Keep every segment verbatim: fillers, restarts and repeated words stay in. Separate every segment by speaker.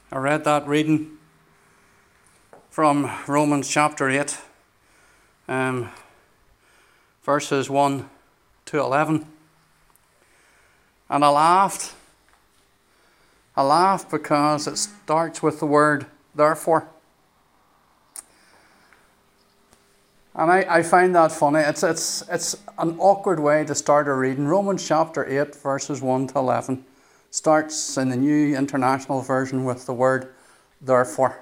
Speaker 1: I read that reading from Romans chapter eight, um, verses one to eleven. And I laughed. I laughed because it starts with the word therefore. And I, I find that funny. It's, it's, it's an awkward way to start a reading. Romans chapter eight, verses one to eleven. Starts in the New International Version with the word therefore.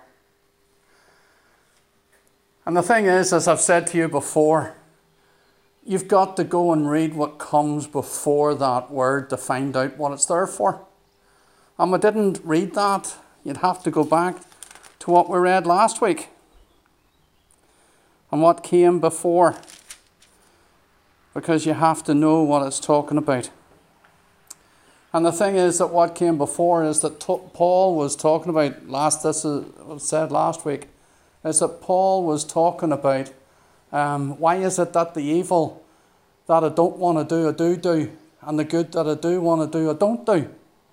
Speaker 1: And the thing is, as I've said to you before, you've got to go and read what comes before that word to find out what it's there for. And we didn't read that. You'd have to go back to what we read last week and what came before, because you have to know what it's talking about. And the thing is that what came before is that Paul was talking about, last this was said last week, is that Paul was talking about um, why is it that the evil that I don't want to do, I do do, and the good that I do want to do, I don't do.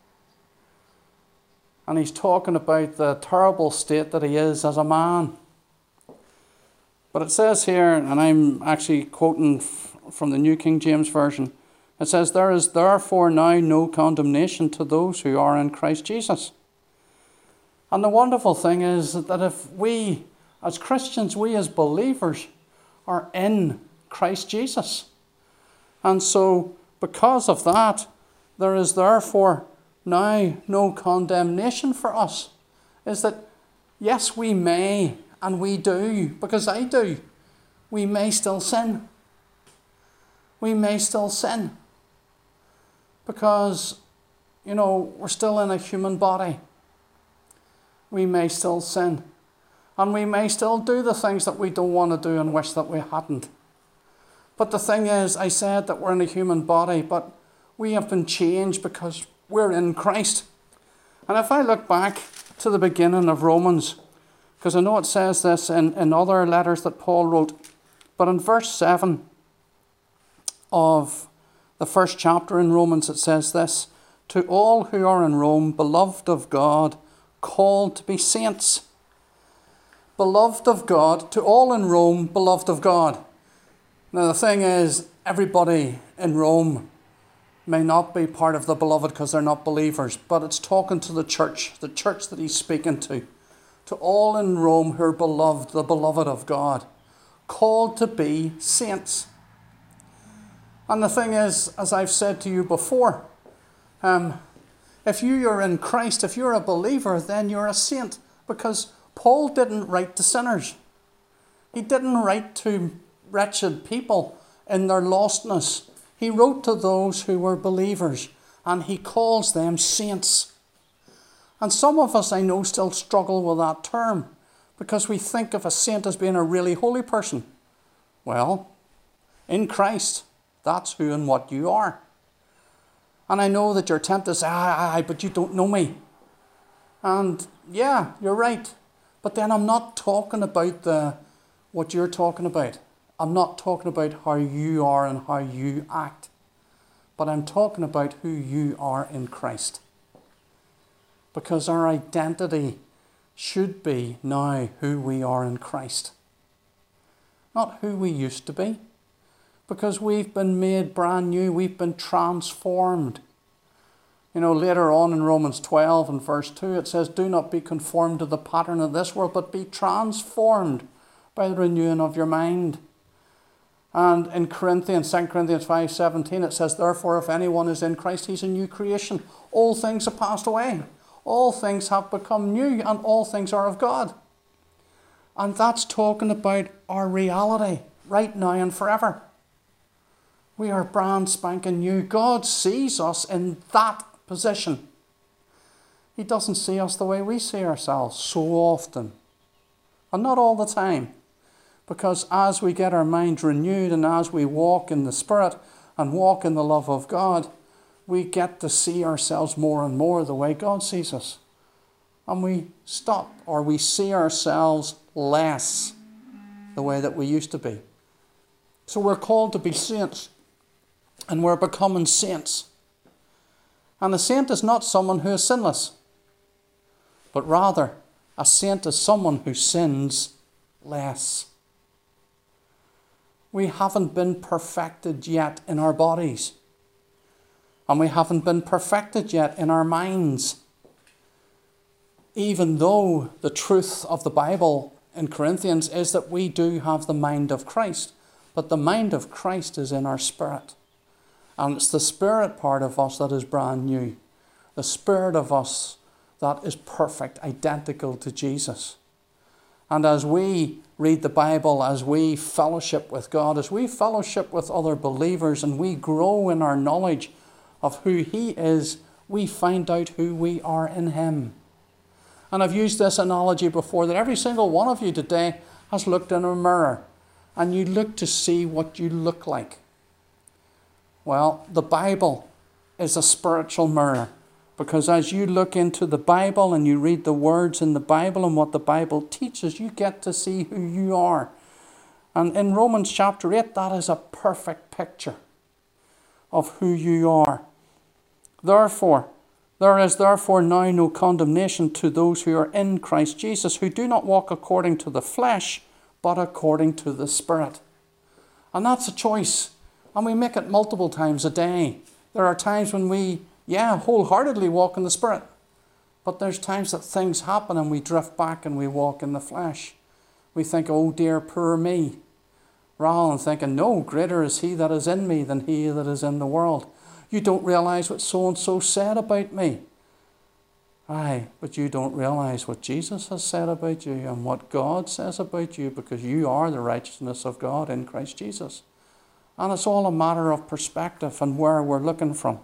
Speaker 1: And he's talking about the terrible state that he is as a man. But it says here, and I'm actually quoting f- from the New King James Version, it says, there is therefore now no condemnation to those who are in Christ Jesus. And the wonderful thing is that if we, as Christians, we as believers, are in Christ Jesus. And so, because of that, there is therefore now no condemnation for us. Is that, yes, we may, and we do, because I do, we may still sin. We may still sin. Because, you know, we're still in a human body. We may still sin. And we may still do the things that we don't want to do and wish that we hadn't. But the thing is, I said that we're in a human body, but we have been changed because we're in Christ. And if I look back to the beginning of Romans, because I know it says this in, in other letters that Paul wrote, but in verse seven of the first chapter in Romans, it says this: to all who are in Rome, beloved of God, called to be saints. Beloved of God, to all in Rome, beloved of God. Now the thing is, everybody in Rome may not be part of the beloved because they're not believers, but it's talking to the church, the church that he's speaking to. To all in Rome who are beloved, the beloved of God, called to be saints. And the thing is, as I've said to you before, um, if you are in Christ, if you're a believer, then you're a saint. Because Paul didn't write to sinners. He didn't write to wretched people in their lostness. He wrote to those who were believers, and he calls them saints. And some of us, I know, still struggle with that term, because we think of a saint as being a really holy person. Well, in Christ, that's who and what you are. And I know that you're tempted to say, aye, aye, but you don't know me. And yeah, you're right. But then I'm not talking about the what you're talking about. I'm not talking about how you are and how you act. But I'm talking about who you are in Christ. Because our identity should be now who we are in Christ. Not who we used to be. Because we've been made brand new. We've been transformed. You know, later on in Romans twelve and verse two, it says, do not be conformed to the pattern of this world, but be transformed by the renewing of your mind. And in Corinthians, Second Corinthians five seventeen, it says, therefore, if anyone is in Christ, he's a new creation. All things have passed away. All things have become new, and all things are of God. And that's talking about our reality right now and forever. We are brand spanking new. God sees us in that position. He doesn't see us the way we see ourselves so often. And not all the time. Because as we get our minds renewed and as we walk in the Spirit and walk in the love of God, we get to see ourselves more and more the way God sees us. And we stop, or we see ourselves less the way that we used to be. So we're called to be saints. And we're becoming saints. And a saint is not someone who is sinless. but rather a saint is someone who sins less. We haven't been perfected yet in our bodies. And we haven't been perfected yet in our minds. Even though the truth of the Bible in Corinthians is that we do have the mind of Christ. But the mind of Christ is in our spirit. And it's the spirit part of us that is brand new. The spirit of us that is perfect, identical to Jesus. And as we read the Bible, as we fellowship with God, as we fellowship with other believers, and we grow in our knowledge of who He is, we find out who we are in Him. And I've used this analogy before, that every single one of you today has looked in a mirror, and you look to see what you look like. Well, the Bible is a spiritual mirror, because as you look into the Bible and you read the words in the Bible and what the Bible teaches, you get to see who you are. And in Romans chapter eight, that is a perfect picture of who you are. Therefore, there is therefore now no condemnation to those who are in Christ Jesus, who do not walk according to the flesh, but according to the Spirit. And that's a choice. And we make it multiple times a day. There are times when we, yeah, wholeheartedly walk in the Spirit. But there's times that things happen and we drift back and we walk in the flesh. We think, oh dear, poor me. Rather than thinking, no, greater is He that is in me than he that is in the world. You don't realize what so-and-so said about me. Aye, but you don't realize what Jesus has said about you and what God says about you, because you are the righteousness of God in Christ Jesus. And it's all a matter of perspective and where we're looking from.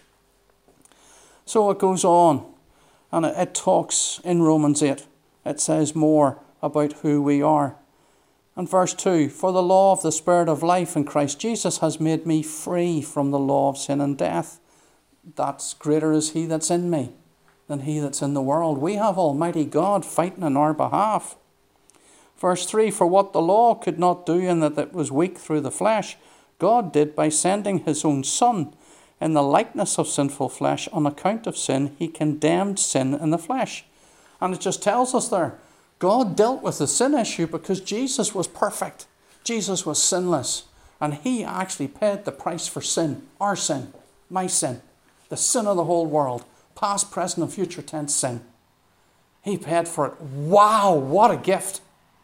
Speaker 1: So it goes on, and it, it talks in Romans eight. It says more about who we are. And verse two, for the law of the Spirit of life in Christ Jesus has made me free from the law of sin and death. That's greater is He that's in me than he that's in the world. We have Almighty God fighting on our behalf. Verse three, for what the law could not do in that it was weak through the flesh, God did by sending His own Son in the likeness of sinful flesh. On account of sin, He condemned sin in the flesh. And it just tells us there, God dealt with the sin issue because Jesus was perfect. Jesus was sinless. And He actually paid the price for sin, our sin, my sin, the sin of the whole world, past, present, and future tense sin. He paid for it. Wow, what a gift.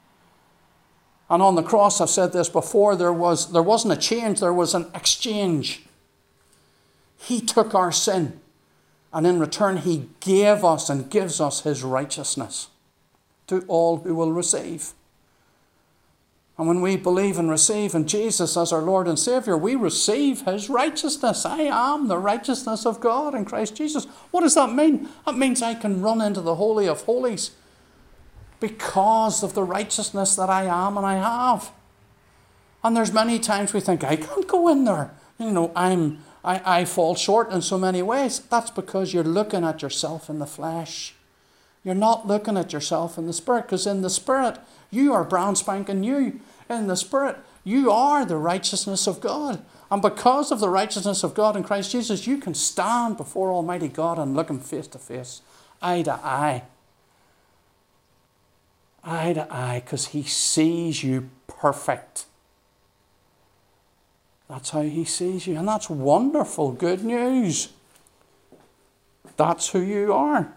Speaker 1: And on the cross, I've said this before, there was there wasn't a change, there was an exchange. He took our sin, and in return He gave us and gives us His righteousness to all who will receive. And when we believe and receive in Jesus as our Lord and Saviour, we receive His righteousness. I am the righteousness of God in Christ Jesus. What does that mean? That means I can run into the Holy of Holies because of the righteousness that I am and I have. And there's many times we think, I can't go in there. You know, I'm I, I fall short in so many ways. That's because you're looking at yourself in the flesh. You're not looking at yourself in the Spirit, because in the Spirit, you are brand spanking new. In the Spirit, you are the righteousness of God. And because of the righteousness of God in Christ Jesus, you can stand before Almighty God and look Him face to face, eye to eye. Eye to eye, because He sees you perfect. That's how He sees you. And that's wonderful, good news. That's who you are.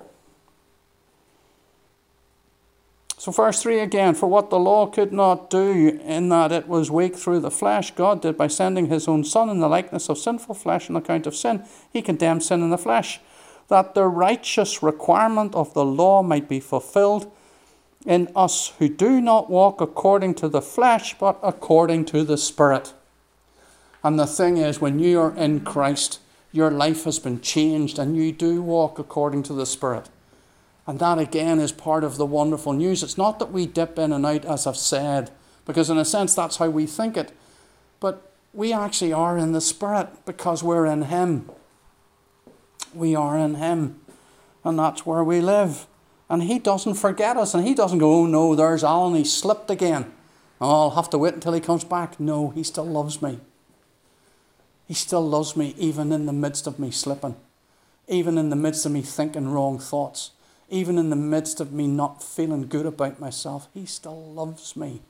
Speaker 1: So verse three again, for what the law could not do in that it was weak through the flesh, God did by sending His own Son in the likeness of sinful flesh on account of sin. He condemned sin in the flesh, that the righteous requirement of the law might be fulfilled in us who do not walk according to the flesh, but according to the Spirit. And the thing is, when you are in Christ, your life has been changed and you do walk according to the Spirit. And that again is part of the wonderful news. It's not that we dip in and out, as I've said, because in a sense that's how we think it. But we actually are in the Spirit because we're in Him. We are in Him. And that's where we live. And He doesn't forget us. And He doesn't go, oh no, there's Alan, he slipped again. Oh, I'll have to wait until he comes back. No, He still loves me. He still loves me even in the midst of me slipping. Even in the midst of me thinking wrong thoughts. Even in the midst of me not feeling good about myself, he still loves me.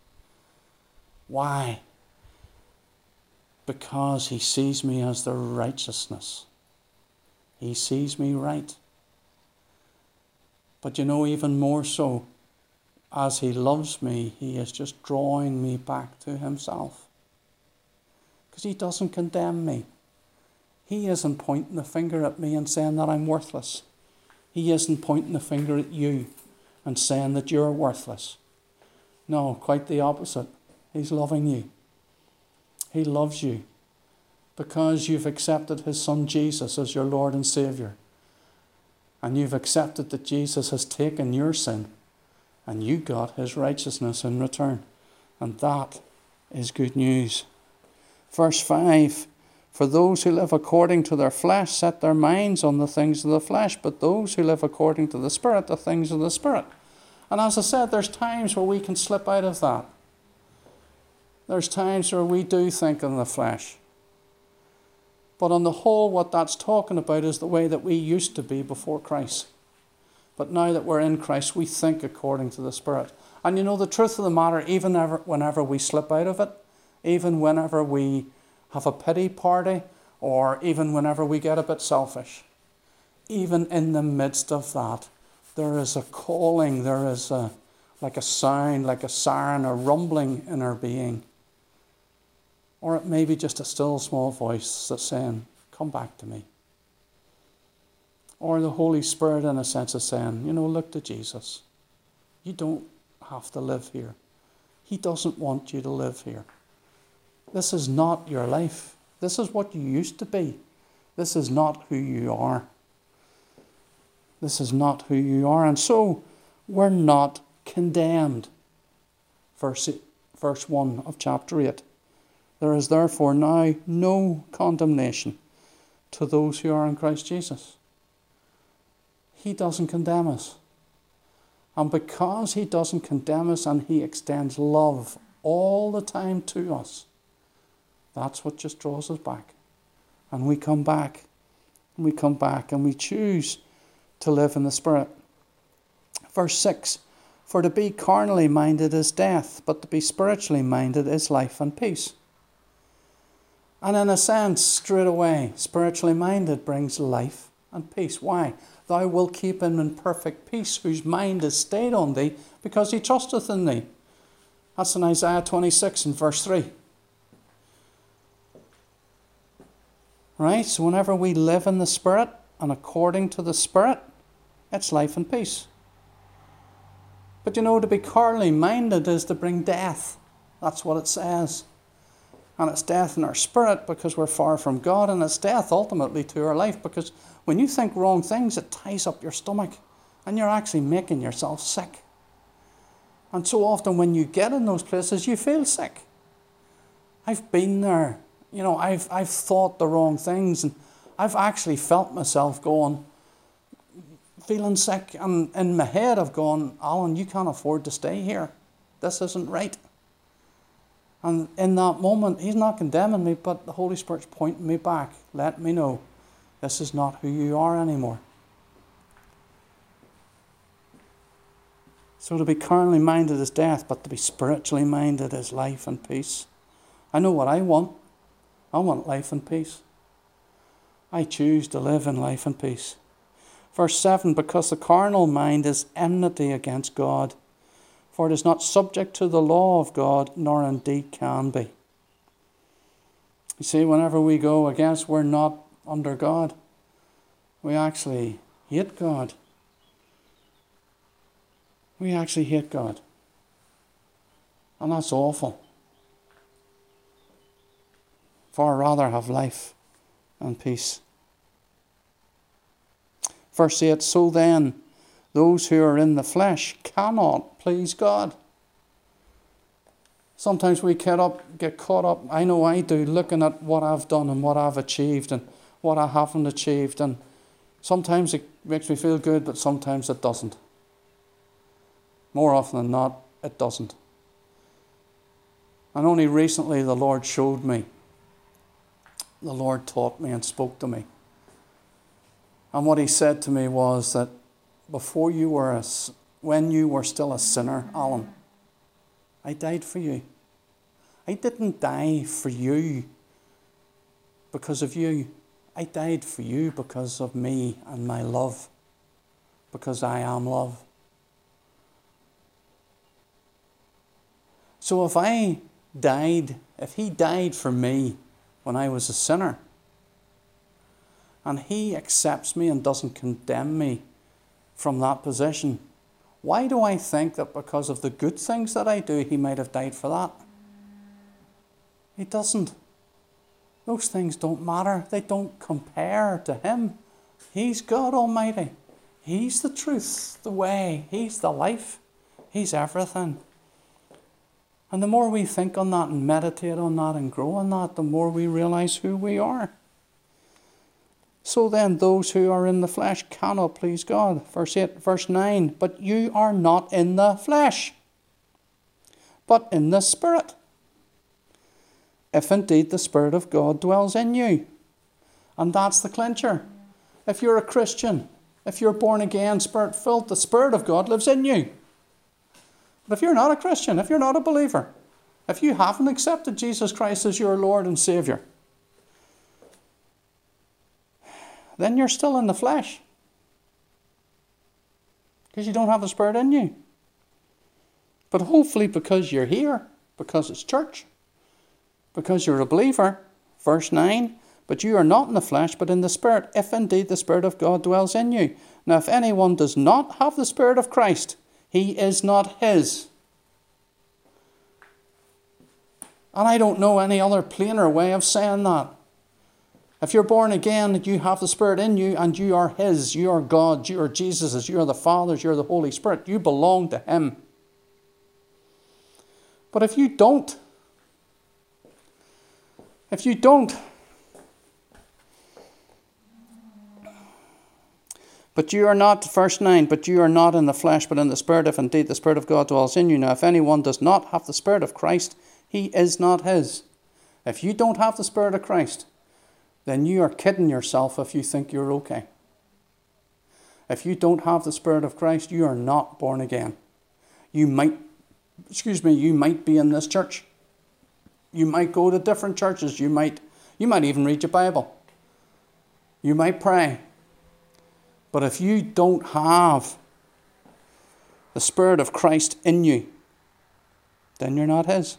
Speaker 1: Why? Because he sees me as the righteousness. He sees me right. But you know, even more so, as he loves me, he is just drawing me back to himself. Because he doesn't condemn me. He isn't pointing the finger at me and saying that I'm worthless. He isn't pointing the finger at you and saying that you're worthless. No, quite the opposite. He's loving you. He loves you because you've accepted his son Jesus as your Lord and Saviour. And you've accepted that Jesus has taken your sin and you got his righteousness in return. And that is good news. Verse five, for those who live according to their flesh set their minds on the things of the flesh, but those who live according to the Spirit, the things of the Spirit. And as I said, there's times where we can slip out of that. There's times where we do think in the flesh. But on the whole, what that's talking about is the way that we used to be before Christ. But now that we're in Christ, we think according to the Spirit. And you know, the truth of the matter, even ever, whenever we slip out of it, even whenever we have a pity party, or even whenever we get a bit selfish, even in the midst of that, there is a calling, there is a, like a sound, like a siren, a rumbling in our being. Or it may be just a still small voice that's saying, come back to me. Or the Holy Spirit in a sense is saying, you know, look to Jesus. You don't have to live here. He doesn't want you to live here. This is not your life. This is what you used to be. This is not who you are. This is not who you are. And so we're not condemned. Verse, verse one of chapter eight. There is therefore now no condemnation to those who are in Christ Jesus. He doesn't condemn us. And because he doesn't condemn us and he extends love all the time to us, that's what just draws us back. And we come back. And we come back and we choose to live in the Spirit. Verse six. For to be carnally minded is death, but to be spiritually minded is life and peace. And in a sense, straight away, spiritually minded brings life and peace. Why? Thou wilt keep him in perfect peace, whose mind is stayed on thee, because he trusteth in thee. That's in Isaiah twenty-six and verse three. Right? So whenever we live in the Spirit and according to the Spirit, it's life and peace. But you know, to be carnally minded is to bring death. That's what it says. And it's death in our spirit because we're far from God, and it's death ultimately to our life, because when you think wrong things, it ties up your stomach and you're actually making yourself sick. And so often when you get in those places, you feel sick. I've been there. You know, I've I've thought the wrong things, and I've actually felt myself going, feeling sick, and in my head I've gone, Alan, you can't afford to stay here. This isn't right. And in that moment, he's not condemning me, but the Holy Spirit's pointing me back, letting me know this is not who you are anymore. So to be carnally minded is death, but to be spiritually minded is life and peace. I know what I want. I want life and peace. I choose to live in life and peace. Verse seven, because the carnal mind is enmity against God, for it is not subject to the law of God, nor indeed can be. You see, whenever we go against, we're not under God. We actually hate God. We actually hate God. And that's awful. Far rather have life and peace. Verse eight, so then, those who are in the flesh cannot please God. Sometimes we get up, get caught up, I know I do, looking at what I've done and what I've achieved and what I haven't achieved. And sometimes it makes me feel good, but sometimes it doesn't. More often than not, it doesn't. And only recently the Lord showed me. The Lord taught me and spoke to me. And what he said to me was that before you were a, when you were still a sinner, Alan, I died for you. I didn't die for you because of you. I died for you because of me and my love, because I am love. So if I died, if he died for me when I was a sinner, and he accepts me and doesn't condemn me from that position, why do I think that because of the good things that I do, he might have died for that? He doesn't. Those things don't matter. They don't compare to him. He's God Almighty. He's the truth, the way. He's the life. He's everything. And the more we think on that and meditate on that and grow on that, the more we realize who we are. So then, those who are in the flesh cannot please God. Verse eight, verse nine, but you are not in the flesh, but in the Spirit, if indeed the Spirit of God dwells in you. And that's the clincher. If you're a Christian, if you're born again, Spirit-filled, the Spirit of God lives in you. But if you're not a Christian, if you're not a believer, if you haven't accepted Jesus Christ as your Lord and Saviour, then you're still in the flesh. Because you don't have the Spirit in you. But hopefully because you're here, because it's church, because you're a believer, verse nine, but you are not in the flesh, but in the Spirit, if indeed the Spirit of God dwells in you. Now if anyone does not have the Spirit of Christ, he is not his. And I don't know any other plainer way of saying that. If you're born again, you have the Spirit in you and you are his. You are God. You are Jesus's. You are the Father's. You are the Holy Spirit. You belong to him. But if you don't, if you don't, but you are not, verse nine, but you are not in the flesh, but in the Spirit, if indeed the Spirit of God dwells in you. Now, if anyone does not have the Spirit of Christ, he is not his. If you don't have the Spirit of Christ, then you are kidding yourself if you think you're okay. If you don't have the Spirit of Christ, you are not born again. You might, excuse me, you might be in this church. You might go to different churches. You might, you might even read your Bible. You might pray. But if you don't have the Spirit of Christ in you, then you're not his.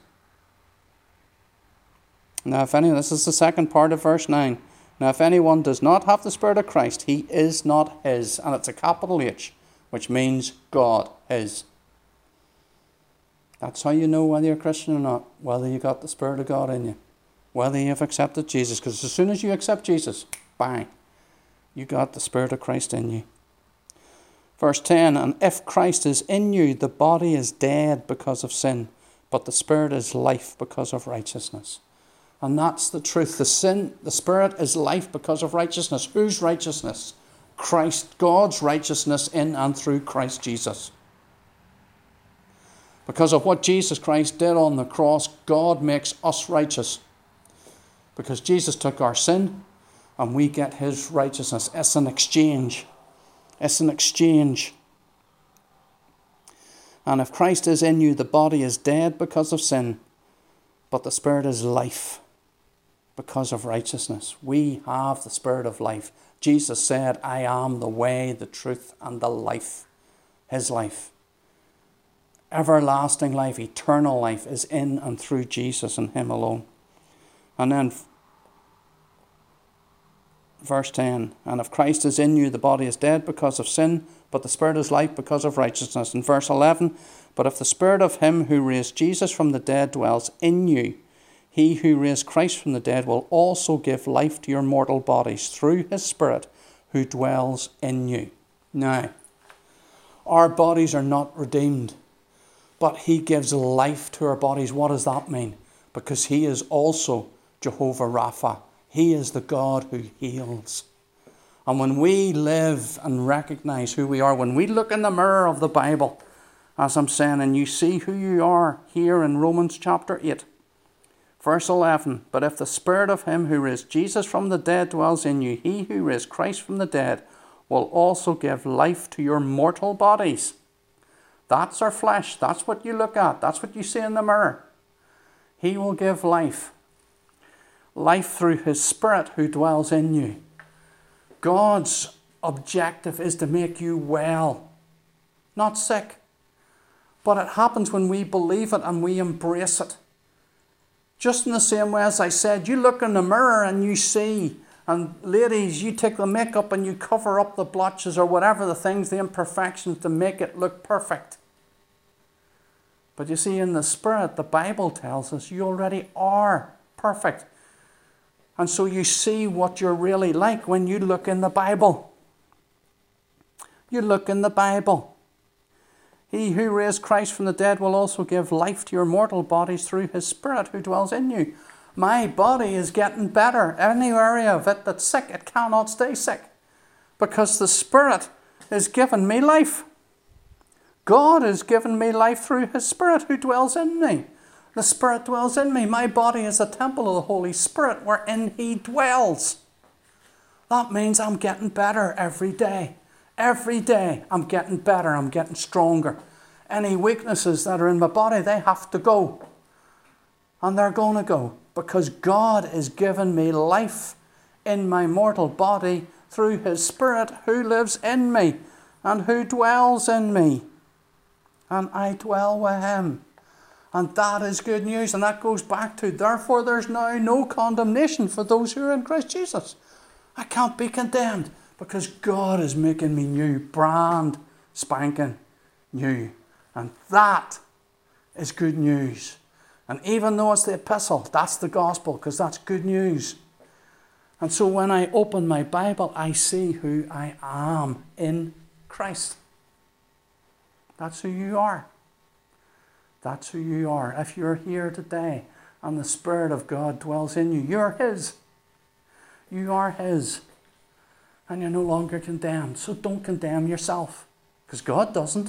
Speaker 1: Now, if any, this is the second part of verse nine. Now, if anyone does not have the Spirit of Christ, he is not his. And it's a capital H, which means God, his. That's how you know whether you're a Christian or not, whether you got the Spirit of God in you, whether you have accepted Jesus. Because as soon as you accept Jesus, bang, you got the Spirit of Christ in you. Verse ten, and if Christ is in you, the body is dead because of sin, but the Spirit is life because of righteousness. And that's the truth. The sin, the Spirit is life because of righteousness. Whose righteousness? Christ, God's righteousness in and through Christ Jesus. Because of what Jesus Christ did on the cross, God makes us righteous. Because Jesus took our sin and we get his righteousness. It's an exchange. It's an exchange. And if Christ is in you, the body is dead because of sin, but the Spirit is life because of righteousness. We have the Spirit of life. Jesus said, I am the way, the truth, and the life. His life. Everlasting life, eternal life is in and through Jesus and him alone. And then verse ten, and if Christ is in you, the body is dead because of sin, but the Spirit is life because of righteousness. In verse eleven, but if the Spirit of him who raised Jesus from the dead dwells in you, he who raised Christ from the dead will also give life to your mortal bodies through his Spirit who dwells in you. Now, our bodies are not redeemed, but he gives life to our bodies. What does that mean? Because he is also Jehovah Rapha. He is the God who heals. And when we live and recognize who we are, when we look in the mirror of the Bible, as I'm saying, and you see who you are here in Romans chapter eight, verse eleven, but if the Spirit of him who raised Jesus from the dead dwells in you, he who raised Christ from the dead will also give life to your mortal bodies. That's our flesh. That's what you look at. That's what you see in the mirror. He will give life. Life through his Spirit who dwells in you. God's objective is to make you well, not sick. But it happens when we believe it and we embrace it. Just in the same way as I said, you look in the mirror and you see, and ladies, you take the makeup and you cover up the blotches or whatever the things, the imperfections to make it look perfect. But you see, in the Spirit, the Bible tells us you already are perfect. And so you see what you're really like when you look in the Bible. You look in the Bible. He who raised Christ from the dead will also give life to your mortal bodies through his Spirit who dwells in you. My body is getting better. Any area of it that's sick, it cannot stay sick. Because the Spirit is giving me life. God has given me life through his Spirit who dwells in me. The Spirit dwells in me. My body is a temple of the Holy Spirit wherein he dwells. That means I'm getting better every day. Every day I'm getting better. I'm getting stronger. Any weaknesses that are in my body, they have to go. And they're going to go. Because God is giving me life in my mortal body through his Spirit who lives in me and who dwells in me. And I dwell with him. And that is good news. And that goes back to, therefore there's now no condemnation for those who are in Christ Jesus. I can't be condemned because God is making me new, brand spanking new. And that is good news. And even though it's the epistle, that's the gospel, because that's good news. And so when I open my Bible, I see who I am in Christ. That's who you are. That's who you are. If you're here today and the Spirit of God dwells in you, you're his. You are his. And you're no longer condemned. So don't condemn yourself, because God doesn't.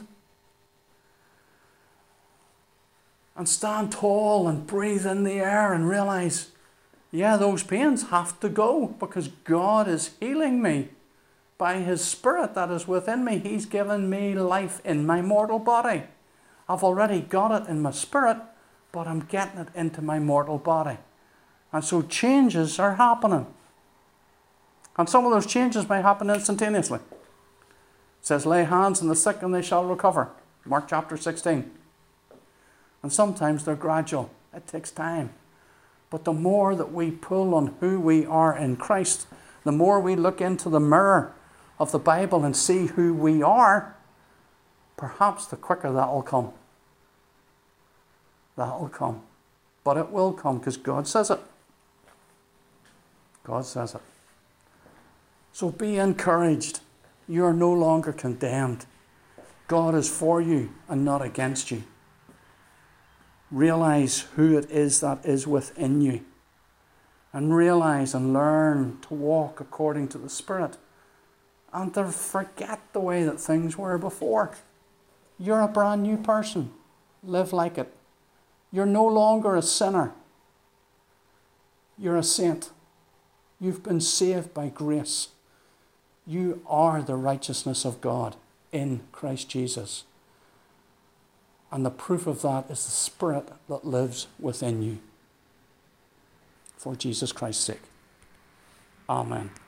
Speaker 1: And stand tall and breathe in the air and realize, yeah, those pains have to go because God is healing me. By his Spirit that is within me, he's given me life in my mortal body. I've already got it in my spirit, but I'm getting it into my mortal body. And so changes are happening. And some of those changes may happen instantaneously. It says, lay hands on the sick and they shall recover. Mark chapter sixteen. And sometimes they're gradual. It takes time. But the more that we pull on who we are in Christ, the more we look into the mirror of the Bible and see who we are, perhaps the quicker that will come. That will come. But it will come because God says it. God says it. So be encouraged. You are no longer condemned. God is for you and not against you. Realize who it is that is within you. And realize and learn to walk according to the Spirit. And to forget the way that things were before. You're a brand new person. Live like it. You're no longer a sinner. You're a saint. You've been saved by grace. You are the righteousness of God in Christ Jesus. And the proof of that is the Spirit that lives within you. For Jesus Christ's sake. Amen.